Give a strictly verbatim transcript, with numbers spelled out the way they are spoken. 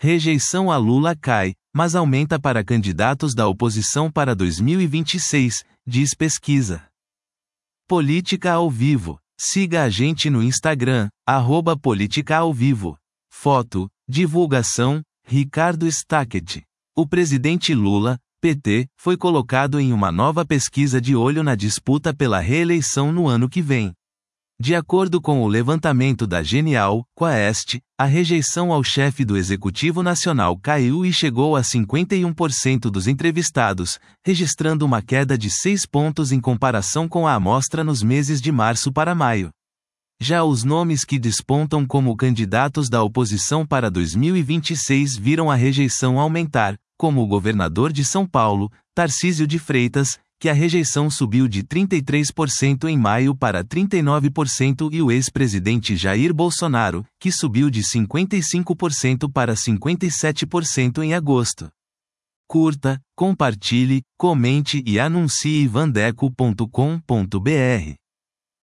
Rejeição a Lula cai, mas aumenta para candidatos da oposição para dois mil e vinte e seis, diz pesquisa. Política ao vivo. Siga a gente no Instagram, arroba Política ao Vivo. Foto, divulgação, Ricardo Stackett. O presidente Lula, P T, foi colocado em uma nova pesquisa de olho na disputa pela reeleição no ano que vem. De acordo com o levantamento da Genial Quest, a rejeição ao chefe do Executivo Nacional caiu e chegou a cinquenta e um por cento dos entrevistados, registrando uma queda de seis pontos em comparação com a amostra nos meses de março para maio. Já os nomes que despontam como candidatos da oposição para dois mil e vinte e seis viram a rejeição aumentar, como o governador de São Paulo, Tarcísio de Freitas, que a rejeição subiu de trinta e três por cento em maio para trinta e nove por cento, e o ex-presidente Jair Bolsonaro, que subiu de cinquenta e cinco por cento para cinquenta e sete por cento em agosto. Curta, compartilhe, comente e anuncie vandeco ponto com ponto br.